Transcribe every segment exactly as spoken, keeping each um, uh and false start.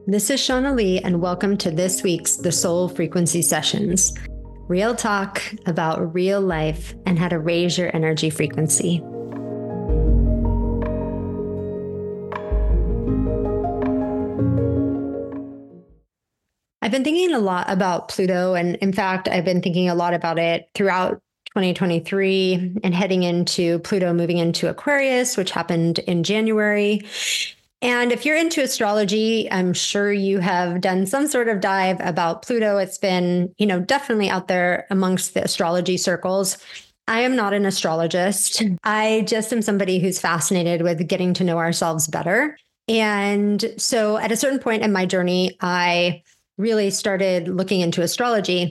This is Shauna Lee, and welcome to this week's The Soul Frequency Sessions. Real talk about real life and how to raise your energy frequency. I've been thinking a lot about Pluto, and in fact, I've been thinking a lot about it throughout twenty twenty-three and heading into Pluto moving into Aquarius, which happened in January. And if you're into astrology, I'm sure you have done some sort of dive about Pluto. It's been, you know, definitely out there amongst the astrology circles. I am not an astrologist. I just am somebody who's fascinated with getting to know ourselves better. And so at a certain point in my journey, I really started looking into astrology.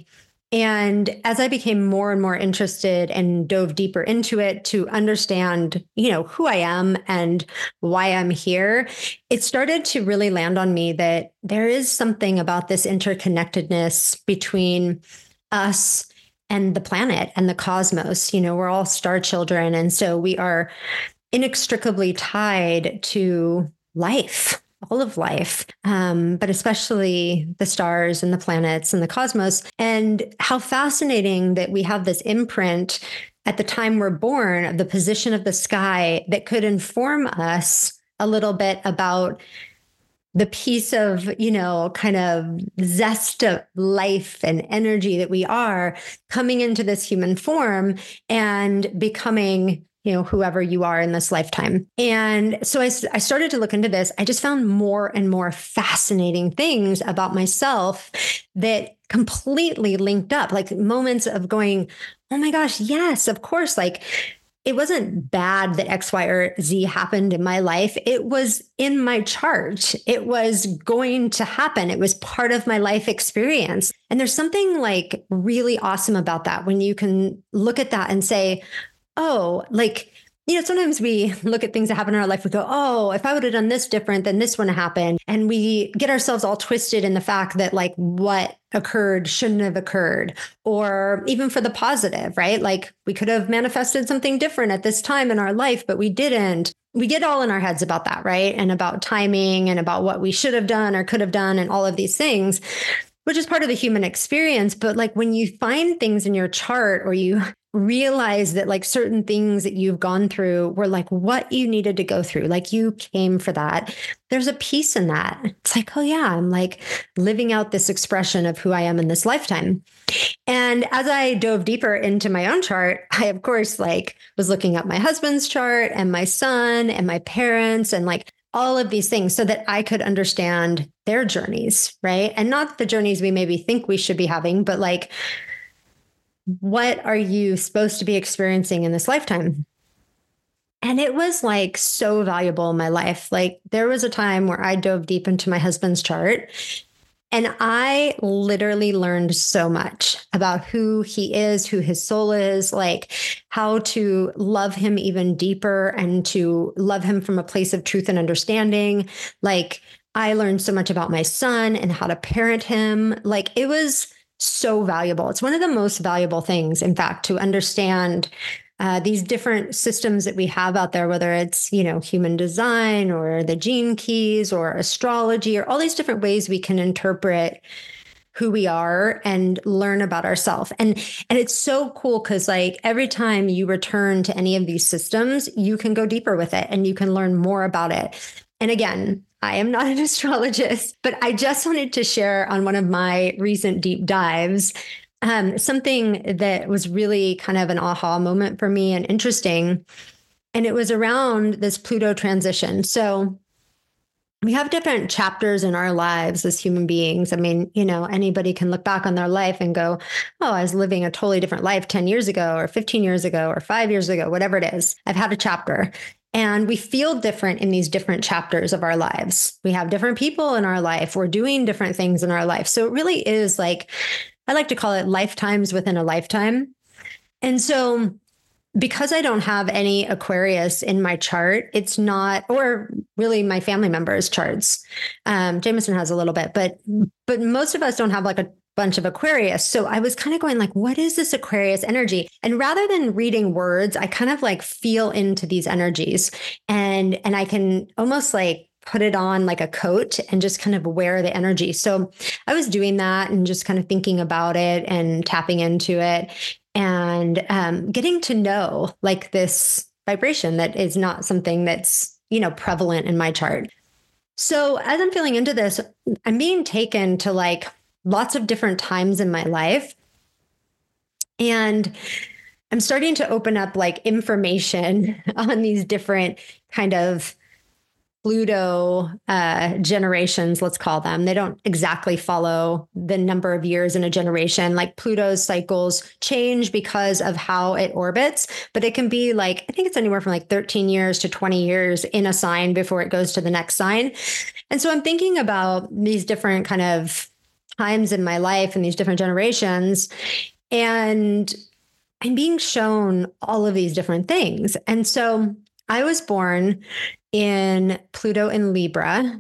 And as I became more and more interested and dove deeper into it to understand, you know, who I am and why I'm here, it started to really land on me that there is something about this interconnectedness between us and the planet and the cosmos. You know, we're all star children. And so we are inextricably tied to life. All of life, um, but especially the stars and the planets and the cosmos. And how fascinating that we have this imprint at the time we're born of the position of the sky that could inform us a little bit about the piece of, you know, kind of zest of life and energy that we are coming into this human form and becoming, you know, whoever you are in this lifetime. And so I, I started to look into this. I just found more and more fascinating things about myself that completely linked up, like moments of going, oh my gosh, yes, of course. Like it wasn't bad that X, Y, or Z happened in my life. It was in my chart. It was going to happen. It was part of my life experience. And there's something like really awesome about that when you can look at that and say, oh, like, you know, sometimes we look at things that happen in our life, we go, oh, if I would have done this different, then this wouldn't happen. And we get ourselves all twisted in the fact that like what occurred shouldn't have occurred, or even for the positive, right? Like we could have manifested something different at this time in our life, but we didn't. We get all in our heads about that, right? And about timing and about what we should have done or could have done and all of these things, which is part of the human experience. But like when you find things in your chart or you realize that like certain things that you've gone through were like what you needed to go through, like you came for that, there's a piece in that. It's like, oh yeah, I'm like living out this expression of who I am in this lifetime. And as I dove deeper into my own chart, I of course like was looking up my husband's chart and my son and my parents and like all of these things so that I could understand their journeys, right? And not the journeys we maybe think we should be having, but like, what are you supposed to be experiencing in this lifetime? And it was like so valuable in my life. Like there was a time where I dove deep into my husband's chart and I literally learned so much about who he is, who his soul is, like how to love him even deeper and to love him from a place of truth and understanding. Like I learned so much about my son and how to parent him. Like it was so valuable. It's one of the most valuable things, in fact, to understand uh, these different systems that we have out there, whether it's, you know, human design or the gene keys or astrology or all these different ways we can interpret who we are and learn about ourselves. And, and it's so cool because like every time you return to any of these systems, you can go deeper with it and you can learn more about it. And again, I am not an astrologist, but I just wanted to share on one of my recent deep dives, um, something that was really kind of an aha moment for me and interesting. And it was around this Pluto transition. So we have different chapters in our lives as human beings. I mean, you know, anybody can look back on their life and go, oh, I was living a totally different life ten years ago or fifteen years ago or five years ago, whatever it is. I've had a chapter. And we feel different in these different chapters of our lives. We have different people in our life. We're doing different things in our life. So it really is like, I like to call it lifetimes within a lifetime. And so because I don't have any Aquarius in my chart, it's not, or really my family members' charts. Um, Jameson has a little bit, but but most of us don't have like a bunch of Aquarius. So I was kind of going like, what is this Aquarius energy? And rather than reading words, I kind of like feel into these energies and, and I can almost like put it on like a coat and just kind of wear the energy. So I was doing that and just kind of thinking about it and tapping into it and um, getting to know like this vibration that is not something that's, you know, prevalent in my chart. So as I'm feeling into this, I'm being taken to like lots of different times in my life. And I'm starting to open up like information on these different kind of Pluto uh, generations, let's call them. They don't exactly follow the number of years in a generation. Like Pluto's cycles change because of how it orbits, but it can be like, I think it's anywhere from like thirteen years to twenty years in a sign before it goes to the next sign. And so I'm thinking about these different kind of times in my life and these different generations. And I'm being shown all of these different things. And so I was born in Pluto in Libra.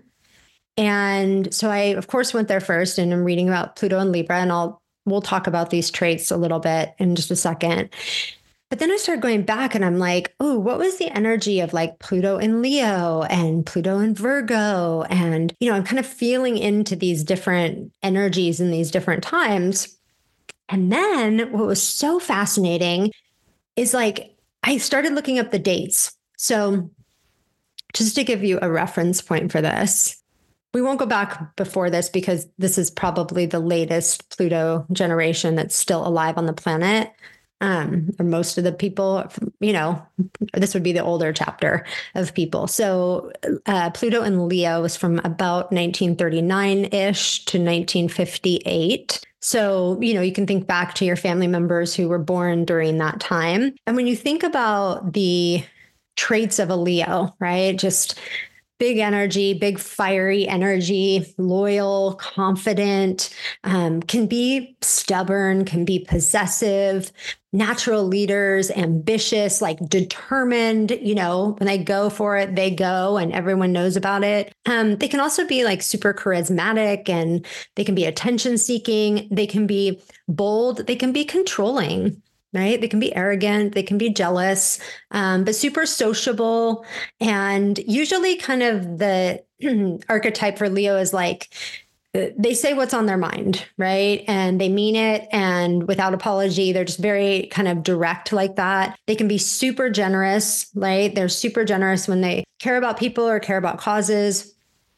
And so I, of course, went there first and I'm reading about Pluto and Libra, and I'll, we'll talk about these traits a little bit in just a second. But then I started going back and I'm like, oh, what was the energy of like Pluto in Leo and Pluto in Virgo? And, you know, I'm kind of feeling into these different energies in these different times. And then what was so fascinating is like, I started looking up the dates. So just to give you a reference point for this, we won't go back before this because this is probably the latest Pluto generation that's still alive on the planet. Um, or most of the people, you know, this would be the older chapter of people. So uh, Pluto in Leo was from about nineteen thirty-nine-ish to nineteen fifty-eight. So, you know, you can think back to your family members who were born during that time. And when you think about the traits of a Leo, right? Just big energy, big fiery energy, loyal, confident, um, can be stubborn, can be possessive, natural leaders, ambitious, like determined, you know, when they go for it, they go and everyone knows about it. Um, they can also be like super charismatic and they can be attention seeking. They can be bold. They can be controlling. Right? They can be arrogant, they can be jealous, um, but super sociable. And usually kind of the archetype for Leo is like, they say what's on their mind, right? And they mean it. And without apology, they're just very kind of direct like that. They can be super generous, right? They're super generous when they care about people or care about causes.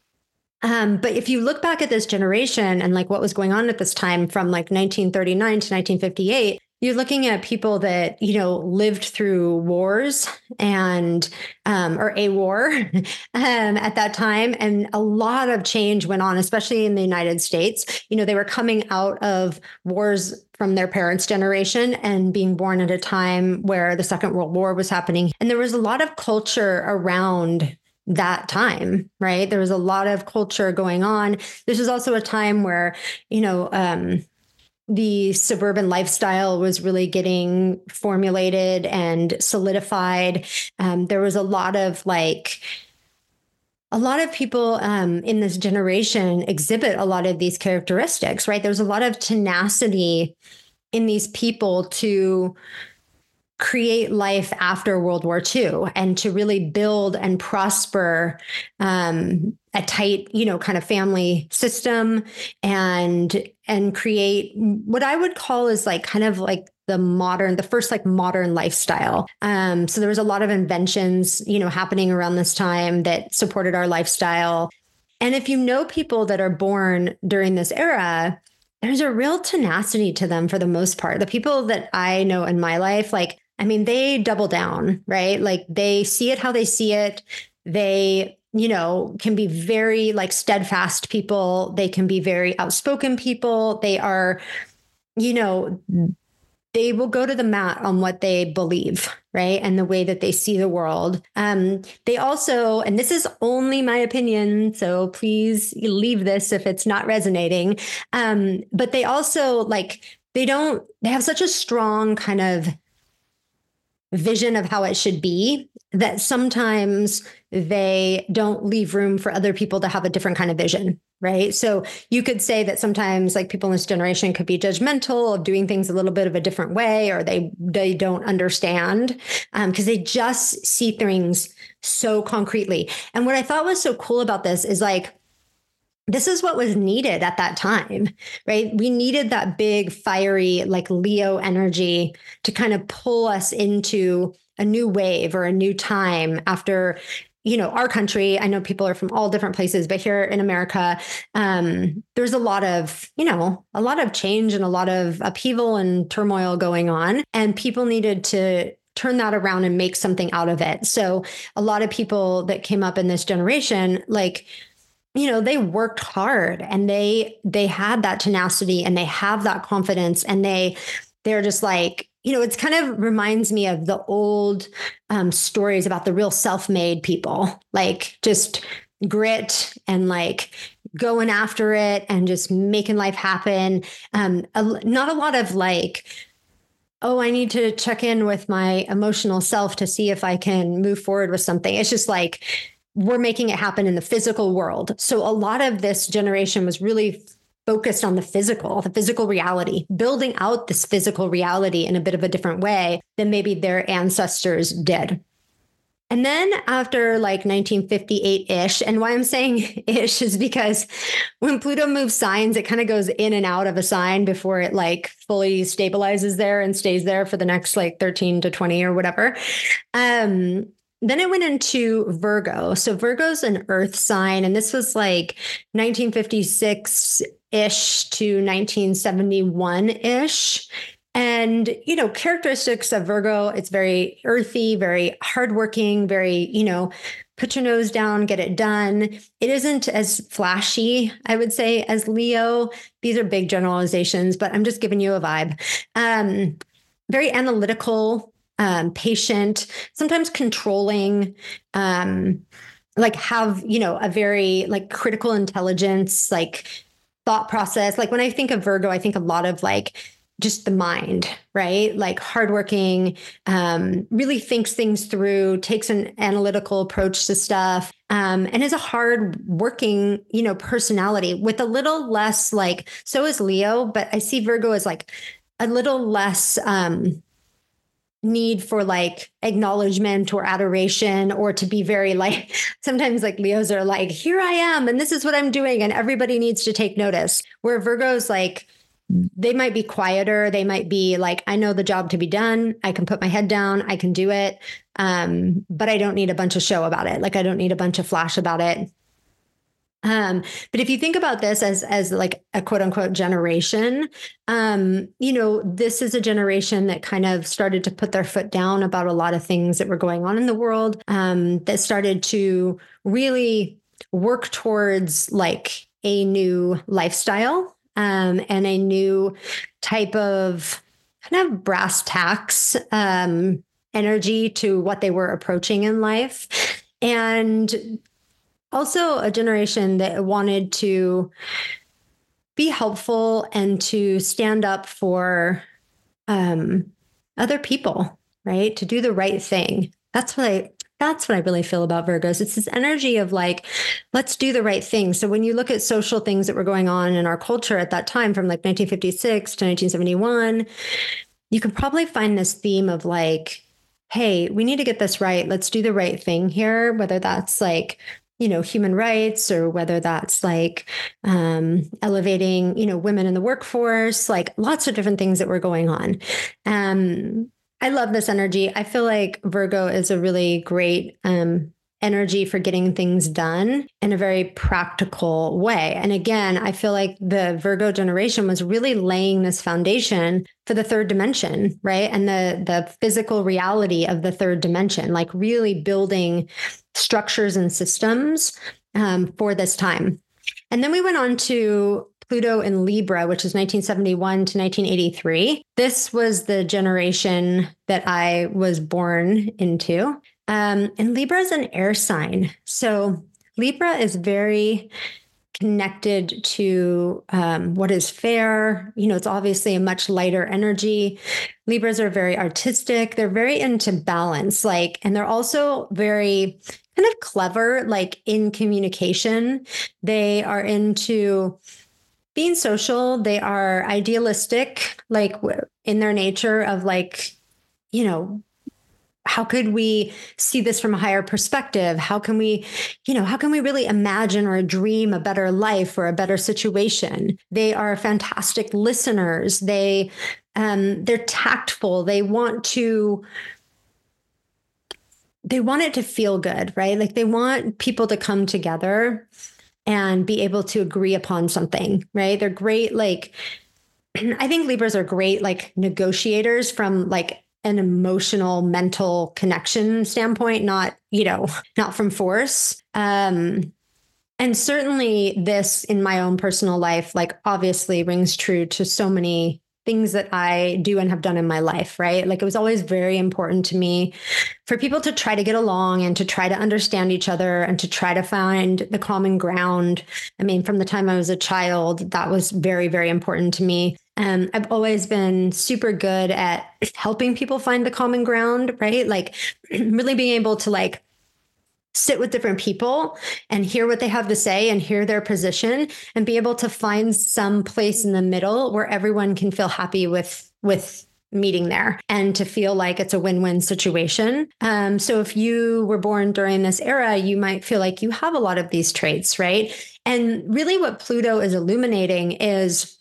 Um, but if you look back at this generation and like what was going on at this time from like nineteen thirty-nine to nineteen fifty-eight, you're looking at people that, you know, lived through wars and, um, or a war um, at that time. And a lot of change went on, especially in the United States. You know, they were coming out of wars from their parents' generation and being born at a time where the Second World War was happening. And there was a lot of culture around that time, right? There was a lot of culture going on. This was also a time where, you know, um, the suburban lifestyle was really getting formulated and solidified. Um, there was a lot of like, a lot of people um, in this generation exhibit a lot of these characteristics, right? There's a lot of tenacity in these people to create life after World War Two and to really build and prosper um, a tight, you know, kind of family system and and create what I would call is like kind of like the modern, the first like modern lifestyle. Um, so there was a lot of inventions, you know, happening around this time that supported our lifestyle. And if you know people that are born during this era, there's a real tenacity to them for the most part. The people that I know in my life, like, I mean, they double down, right? Like they see it how they see it. They, you know, can be very like steadfast people. They can be very outspoken people. They are, you know, they will go to the mat on what they believe, right? And the way that they see the world. Um, they also, and this is only my opinion, so please leave this if it's not resonating. Um, but they also like, they don't, they have such a strong kind of vision of how it should be that sometimes they don't leave room for other people to have a different kind of vision. right? So you could say that sometimes like people in this generation could be judgmental of doing things a little bit of a different way, or they they don't understand because um, they just see things so concretely. And what I thought was so cool about this is like, this is what was needed at that time, right? We needed that big, fiery, like Leo energy to kind of pull us into a new wave or a new time after, you know, our country. I know people are from all different places, but here in America, um, there's a lot of, you know, a lot of change and a lot of upheaval and turmoil going on. And people needed to turn that around and make something out of it. So a lot of people that came up in this generation, like, you know, they worked hard and they they had that tenacity and they have that confidence, and they they're just like, you know, it's kind of reminds me of the old um, stories about the real self-made people, like just grit and like going after it and just making life happen. Um, a, not a lot of like, oh, I need to check in with my emotional self to see if I can move forward with something. It's just like, we're making it happen in the physical world. So a lot of this generation was really focused on the physical, the physical reality, building out this physical reality in a bit of a different way than maybe their ancestors did. And then after like nineteen fifty-eight-ish, and why I'm saying ish is because when Pluto moves signs, it kind of goes in and out of a sign before it like fully stabilizes there and stays there for the next like thirteen to twenty or whatever. Um, Then it went into Virgo. So Virgo's an earth sign, and this was like nineteen fifty-six-ish to nineteen seventy-one-ish. And, you know, characteristics of Virgo, it's very earthy, very hardworking, very, you know, put your nose down, get it done. It isn't as flashy, I would say, as Leo. These are big generalizations, but I'm just giving you a vibe. Um, very analytical, um, patient, sometimes controlling, um, like have, you know, a very like critical intelligence, like thought process. Like when I think of Virgo, I think a lot of like just the mind, right? Like hardworking, um, really thinks things through, takes an analytical approach to stuff, um, and is a hard-working, you know, personality with a little less like, so is Leo, but I see Virgo as like a little less um, need for like acknowledgement or adoration, or to be very like, sometimes like Leos are like, here I am, and this is what I'm doing, and everybody needs to take notice. Where Virgo's like, they might be quieter. They might be like, I know the job to be done. I can put my head down. I can do it. Um, but I don't need a bunch of show about it. Like I don't need a bunch of flash about it. Um, but if you think about this as, as like a quote unquote generation, um, you know, this is a generation that kind of started to put their foot down about a lot of things that were going on in the world, um, that started to really work towards like a new lifestyle. Um, and a new type of kind of brass tacks um, energy to what they were approaching in life. And also a generation that wanted to be helpful and to stand up for um, other people, right? To do the right thing. That's what I That's what I really feel about Virgos. It's this energy of like, let's do the right thing. So when you look at social things that were going on in our culture at that time, from like nineteen fifty-six to nineteen seventy-one, you can probably find this theme of like, hey, we need to get this right. Let's do the right thing here, whether that's like, you know, human rights, or whether that's like um, elevating, you know, women in the workforce, like lots of different things that were going on. Um, I love this energy. I feel like Virgo is a really great um, energy for getting things done in a very practical way. And again, I feel like the Virgo generation was really laying this foundation for the third dimension, right? And the the physical reality of the third dimension, like really building structures and systems um, for this time. And then we went on to Pluto in Libra, which is nineteen seventy-one to nineteen eighty-three. This was the generation that I was born into. Um, and Libra is an air sign. So Libra is very connected to um, what is fair. You know, it's obviously a much lighter energy. Libras are very artistic. They're very into balance, like, and they're also very kind of clever, like in communication. They are into being social. They are idealistic, like in their nature of like, you know, how could we see this from a higher perspective? How can we, you know, how can we really imagine or dream a better life or a better situation? They are fantastic listeners. They, um, they're tactful. They want to, they want it to feel good, right? Like they want people to come together and be able to agree upon something, right? They're great. Like, I think Libras are great, like negotiators from like an emotional, mental connection standpoint, not, you know, not from force. Um, and certainly this in my own personal life, like obviously rings true to so many things that I do and have done in my life, right? Like it was always very important to me for people to try to get along and to try to understand each other and to try to find the common ground. I mean, from the time I was a child, that was very, very important to me. Um, I've always been super good at helping people find the common ground, right? Like really being able to like sit with different people and hear what they have to say and hear their position and be able to find some place in the middle where everyone can feel happy with, with meeting there and to feel like it's a win-win situation. Um, so if you were born during this era, you might feel like you have a lot of these traits, right? And really what Pluto is illuminating is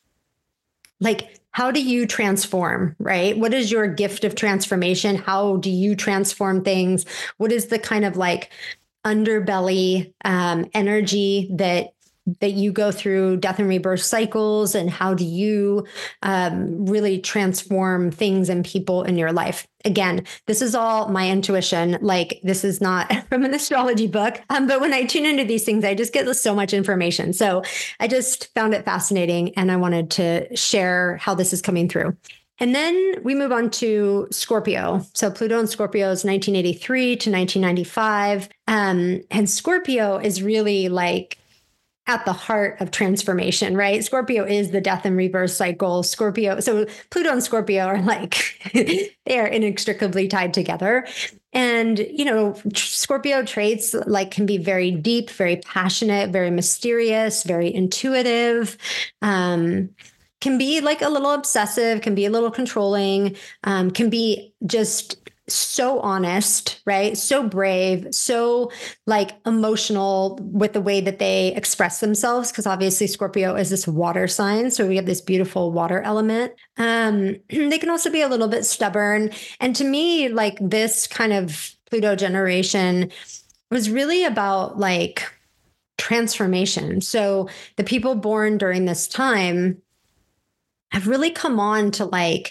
like, how do you transform, right? What is your gift of transformation? How do you transform things? What is the kind of like underbelly um, energy that that you go through death and rebirth cycles, and how do you um, really transform things and people in your life? Again, this is all my intuition. Like this is not from an astrology book, um, but when I tune into these things, I just get so much information. So I just found it fascinating, and I wanted to share how this is coming through. And then we move on to Scorpio. So Pluto and Scorpio is nineteen eighty-three to nineteen ninety-five. Um, and Scorpio is really like at the heart of transformation, right? Scorpio is the death and rebirth cycle. Scorpio, so Pluto and Scorpio are like, they are inextricably tied together. And, you know, Scorpio traits like can be very deep, very passionate, very mysterious, very intuitive, um, can be like a little obsessive, can be a little controlling, um, can be just so honest, right? So brave, so like emotional with the way that they express themselves. Cause obviously Scorpio is this water sign. So we have this beautiful water element. Um, they can also be a little bit stubborn. And to me, like this kind of Pluto generation was really about like transformation. So the people born during this time have really come on to like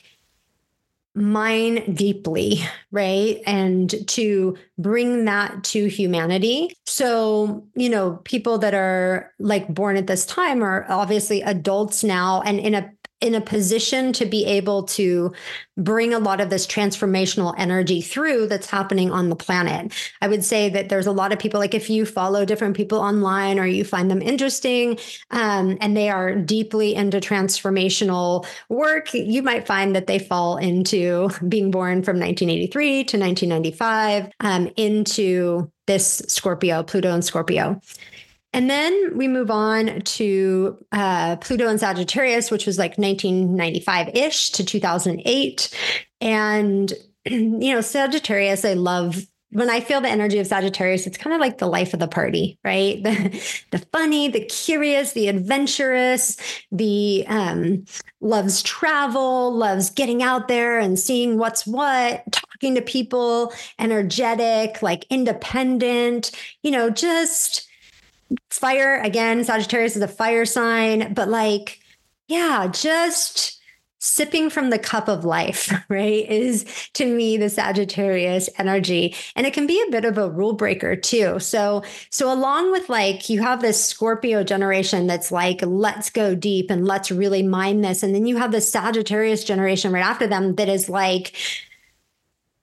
mine deeply, right? And to bring that to humanity. So, you know, people that are like born at this time are obviously adults now and in a in a position to be able to bring a lot of this transformational energy through that's happening on the planet. I would say that there's a lot of people, like if you follow different people online or you find them interesting, um, and they are deeply into transformational work, you might find that they fall into being born from nineteen eighty-three to nineteen ninety-five, um, into this Scorpio, Pluto and Scorpio. And then we move on to uh, Pluto and Sagittarius, which was like nineteen ninety-five-ish to two thousand eight. And, you know, Sagittarius, I love, when I feel the energy of Sagittarius, it's kind of like the life of the party, right? The, the funny, the curious, the adventurous, the um, loves travel, loves getting out there and seeing what's what, talking to people, energetic, like independent, you know, just fire. Again, Sagittarius is a fire sign, but like, yeah, just sipping from the cup of life, right, is to me the Sagittarius energy. And it can be a bit of a rule breaker too. So, so along with like, you have this Scorpio generation that's like, let's go deep and let's really mine this. And then you have the Sagittarius generation right after them that is like,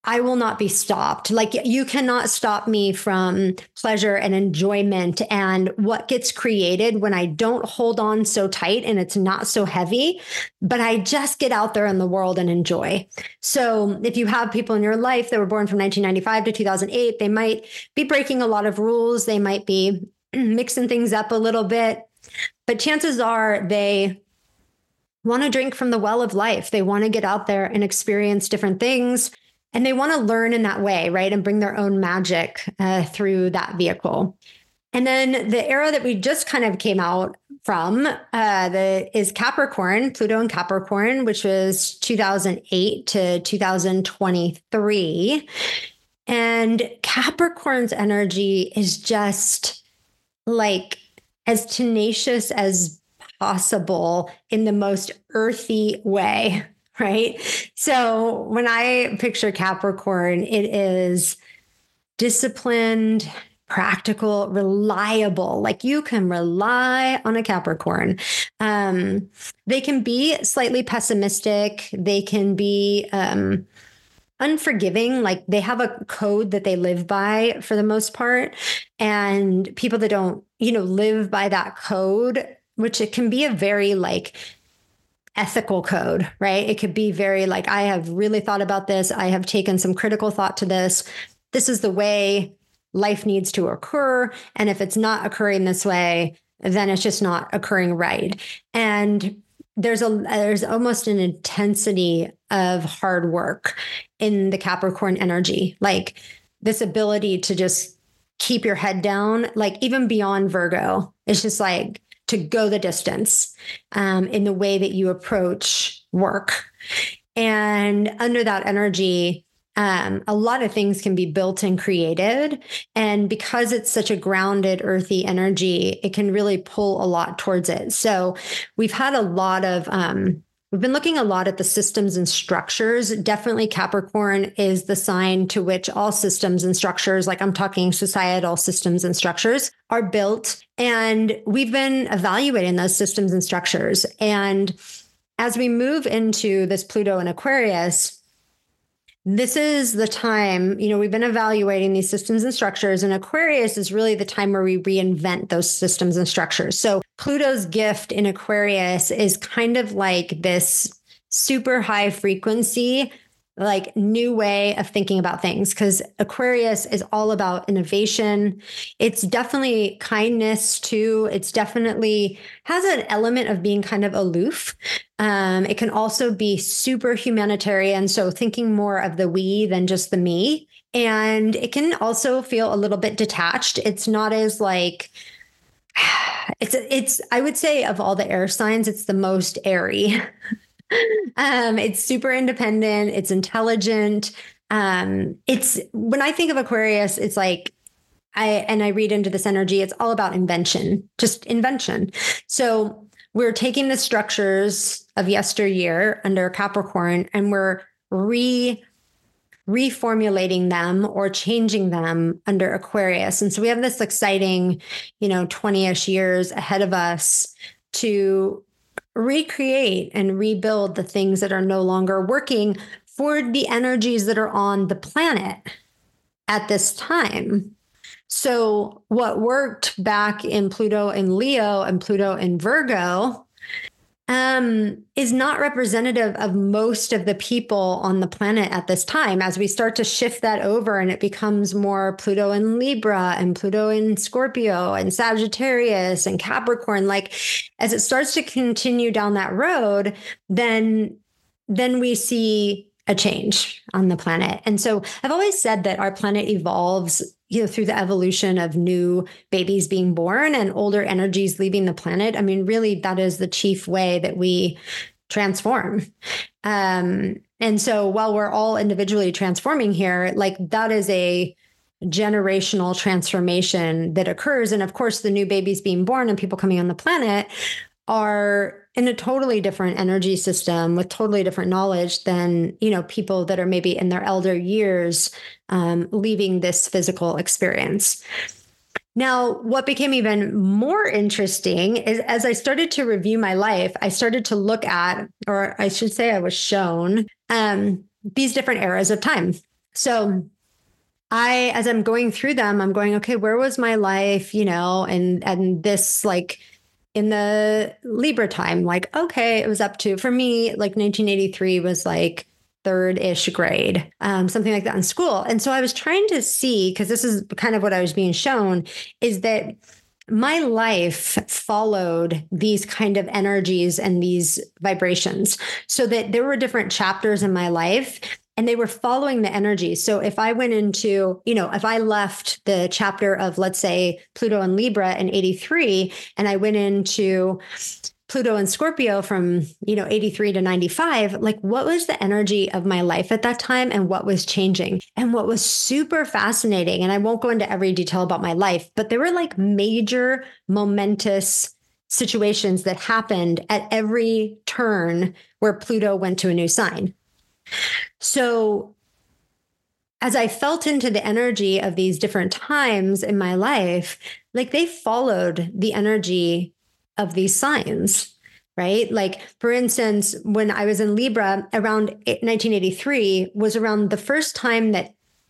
I will not be stopped. Like you cannot stop me from pleasure and enjoyment and what gets created when I don't hold on so tight and it's not so heavy, but I just get out there in the world and enjoy. So if you have people in your life that were born from nineteen ninety-five to two thousand eight, they might be breaking a lot of rules. They might be mixing things up a little bit, but chances are they want to drink from the well of life. They want to get out there and experience different things. And they want to learn in that way, right? And bring their own magic uh, through that vehicle. And then the era that we just kind of came out from uh, the is Capricorn, Pluto in Capricorn, which was two thousand eight to two thousand twenty-three. And Capricorn's energy is just like as tenacious as possible in the most earthy way. Right. So when I picture Capricorn, it is disciplined, practical, reliable. Like you can rely on a Capricorn. Um, they can be slightly pessimistic. They can be um, unforgiving. Like they have a code that they live by for the most part. And people that don't, you know, live by that code, which it can be a very like ethical code, right? It could be very like, I have really thought about this. I have taken some critical thought to this. This is the way life needs to occur. And if it's not occurring this way, then it's just not occurring right. And there's a there's almost an intensity of hard work in the Capricorn energy, like this ability to just keep your head down, like even beyond Virgo. It's just like to go the distance um, in the way that you approach work. And under that energy, um, a lot of things can be built and created. And because it's such a grounded, earthy energy, it can really pull a lot towards it. So we've had a lot of, um, we've been looking a lot at the systems and structures. Definitely Capricorn is the sign to which all systems and structures, like I'm talking societal systems and structures, are built. And we've been evaluating those systems and structures. And as we move into this Pluto in Aquarius, this is the time, you know, we've been evaluating these systems and structures, and Aquarius is really the time where we reinvent those systems and structures. So Pluto's gift in Aquarius is kind of like this super high frequency, like new way of thinking about things, because Aquarius is all about innovation. It's definitely kindness too. It's definitely has an element of being kind of aloof. Um, it can also be super humanitarian. So thinking more of the we than just the me. And it can also feel a little bit detached. It's not as like, it's, it's, I would say of all the air signs, it's the most airy. Um, it's super independent. It's intelligent. Um, it's when I think of Aquarius, it's like I and I read into this energy. It's all about invention, just invention. So we're taking the structures of yesteryear under Capricorn, and we're re reformulating them or changing them under Aquarius. And so we have this exciting, you know, twenty-ish years ahead of us to recreate and rebuild the things that are no longer working for the energies that are on the planet at this time. So what worked back in Pluto in Leo and Pluto in Virgo um, is not representative of most of the people on the planet at this time. As we start to shift that over and it becomes more Pluto in Libra and Pluto in Scorpio and Sagittarius and Capricorn, like as it starts to continue down that road, then, then we see a change on the planet. And so I've always said that our planet evolves, you know, through the evolution of new babies being born and older energies leaving the planet. I mean, really, that is the chief way that we transform. Um, and so while we're all individually transforming here, like that is a generational transformation that occurs. And of course, the new babies being born and people coming on the planet are in a totally different energy system with totally different knowledge than, you know, people that are maybe in their elder years um, leaving this physical experience. Now, what became even more interesting is as I started to review my life, I started to look at, or I should say I was shown, um, these different eras of time. So I, as I'm going through them, I'm going, okay, where was my life, you know, and, and this like in the Libra time, like, okay, it was up to, for me, like nineteen eighty-three was like third ish grade, um, something like that in school. And so I was trying to see, because this is kind of what I was being shown, is that my life followed these kind of energies and these vibrations, so that there were different chapters in my life and they were following the energy. So if I went into, you know, if I left the chapter of, let's say, Pluto and Libra in eighty-three, and I went into Pluto and Scorpio from, you know, eighty-three to ninety-five, like what was the energy of my life at that time and what was changing? And what was super fascinating, and I won't go into every detail about my life, but there were like major momentous situations that happened at every turn where Pluto went to a new sign. So as I felt into the energy of these different times in my life, like they followed the energy of these signs, right? Like, for instance, when I was in Libra around nineteen eighty-three was around the first time that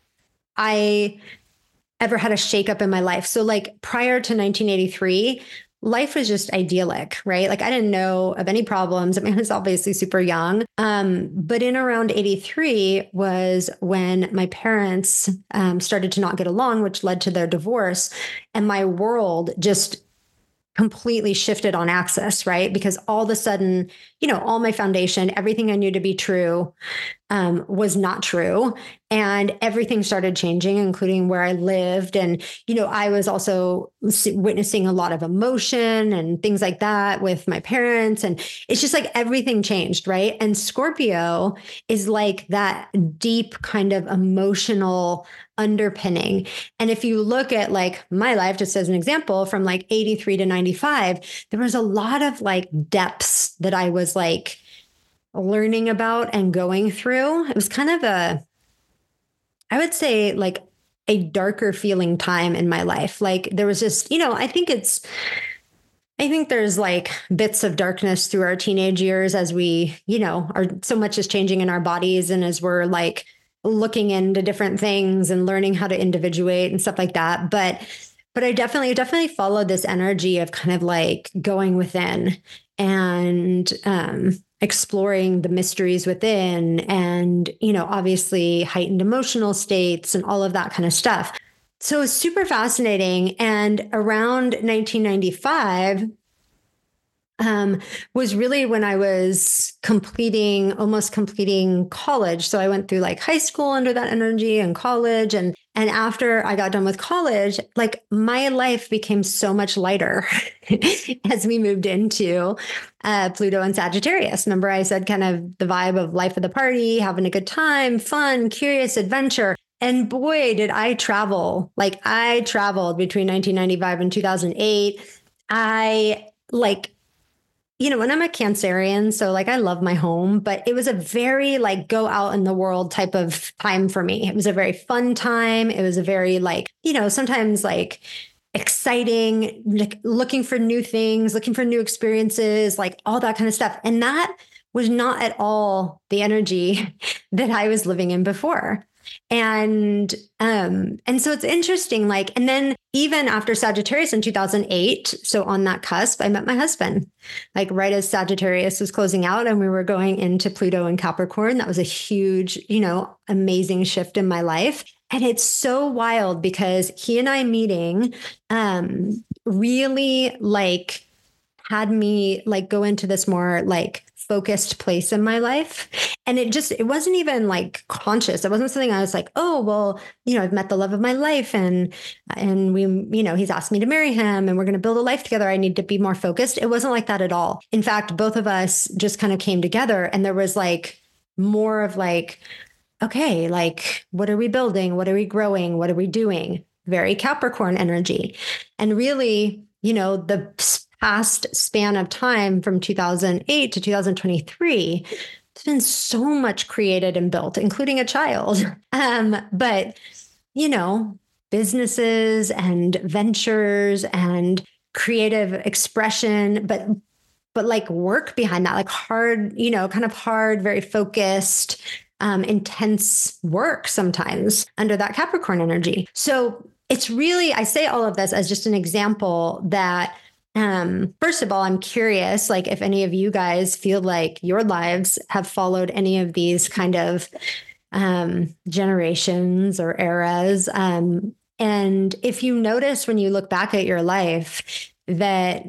I ever had a shakeup in my life. So like prior to nineteen eighty-three, life was just idyllic, right? Like I didn't know of any problems. I mean, I was obviously super young. Um, but in around eighty-three was when my parents um, started to not get along, which led to their divorce. And my world just completely shifted on axis, right? Because all of a sudden, you know, all my foundation, everything I knew to be true, um, was not true. And everything started changing, including where I lived. And, you know, I was also witnessing a lot of emotion and things like that with my parents. And it's just like everything changed, right? And Scorpio is like that deep kind of emotional underpinning. And if you look at like my life, just as an example, from like eighty-three to ninety-five, there was a lot of like depths that I was like learning about and going through. It was kind of a, I would say like a darker feeling time in my life. Like there was just, you know, I think it's, I think there's like bits of darkness through our teenage years as we, you know, are so much is changing in our bodies. And as we're like looking into different things and learning how to individuate and stuff like that. But, but I definitely, definitely followed this energy of kind of like going within and, um, exploring the mysteries within and, you know, obviously heightened emotional states and all of that kind of stuff. So it's super fascinating. And around nineteen ninety-five um, was really when I was completing, almost completing college. So I went through like high school under that energy and college. And, and after I got done with college, like my life became so much lighter as we moved into uh, Pluto and Sagittarius. Remember, I said kind of the vibe of life of the party, having a good time, fun, curious adventure. And boy, did I travel. Like I traveled between nineteen ninety-five and two thousand eight. I like, you know, and I'm a Cancerian, so like I love my home, but it was a very like go out in the world type of time for me. It was a very fun time. It was a very like, you know, sometimes like exciting, like looking for new things, looking for new experiences, like all that kind of stuff. And that was not at all the energy that I was living in before. And um, and so it's interesting, like, and then even after Sagittarius in two thousand eight, so on that cusp, I met my husband, like right as Sagittarius was closing out and we were going into Pluto and Capricorn. That was a huge, you know, amazing shift in my life. And it's so wild because he and I meeting um, really like had me like go into this more like focused place in my life. And it just, it wasn't even like conscious. It wasn't something I was like, oh, well, you know, I've met the love of my life and, and we, you know, he's asked me to marry him and we're going to build a life together. I need to be more focused. It wasn't like that at all. In fact, both of us just kind of came together and there was like more of like, okay, like, what are we building? What are we growing? What are we doing? Very Capricorn energy. And really, you know, the past span of time from two thousand eight to two thousand twenty-three, there's been so much created and built, including a child. Um, but, you know, businesses and ventures and creative expression, but but like work behind that, like hard, you know, kind of hard, very focused, um, intense work sometimes under that Capricorn energy. So it's really, I say all of this as just an example that Um, first of all, I'm curious, like if any of you guys feel like your lives have followed any of these kind of um, generations or eras. Um, and if you notice when you look back at your life that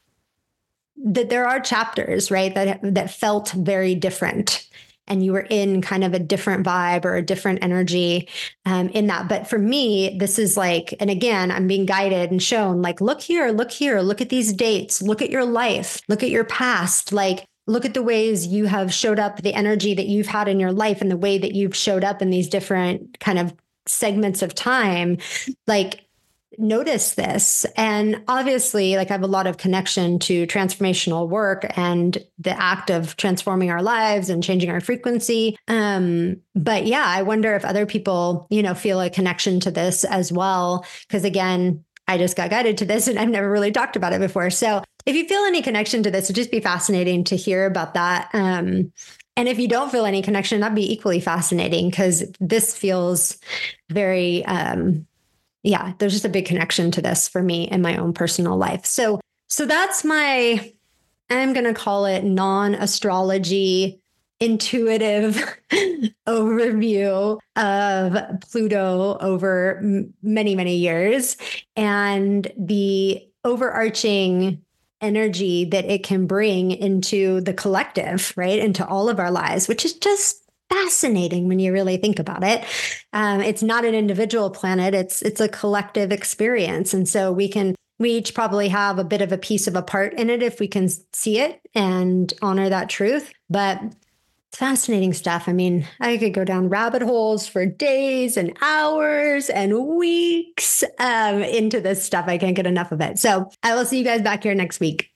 that there are chapters, right, that that felt very different, and you were in kind of a different vibe or a different energy um, in that. But for me, this is like, and again, I'm being guided and shown like, look here, look here, look at these dates, look at your life, look at your past, like, look at the ways you have showed up, the energy that you've had in your life and the way that you've showed up in these different kind of segments of time. Like, notice this. And obviously, like I have a lot of connection to transformational work and the act of transforming our lives and changing our frequency. Um, but yeah, I wonder if other people, you know, feel a connection to this as well. Because again, I just got guided to this and I've never really talked about it before. So if you feel any connection to this, it'd just be fascinating to hear about that. Um, and if you don't feel any connection, that'd be equally fascinating because this feels very, um, yeah, there's just a big connection to this for me in my own personal life. So, so that's my, I'm going to call it non-astrology intuitive overview of Pluto over m- many, many years and the overarching energy that it can bring into the collective, right? Into all of our lives, which is just fascinating when you really think about it. Um, it's not an individual planet. It's, it's a collective experience. And so we can, we each probably have a bit of a piece of a part in it if we can see it and honor that truth. But it's fascinating stuff. I mean, I could go down rabbit holes for days and hours and weeks um, into this stuff. I can't get enough of it. So I will see you guys back here next week.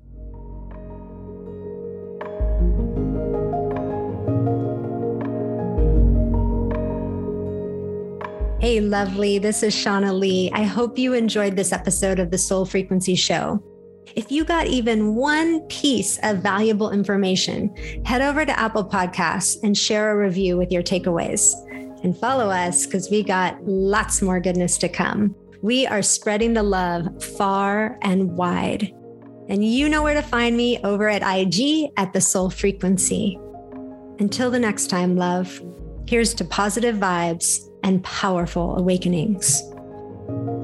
Hey, lovely. This is Shauna Lee. I hope you enjoyed this episode of the Soul Frequency Show. If you got even one piece of valuable information, head over to Apple Podcasts and share a review with your takeaways. And follow us because we got lots more goodness to come. We are spreading the love far and wide. And you know where to find me over at I G at The Soul Frequency. Until the next time, love, here's to positive vibes and powerful awakenings.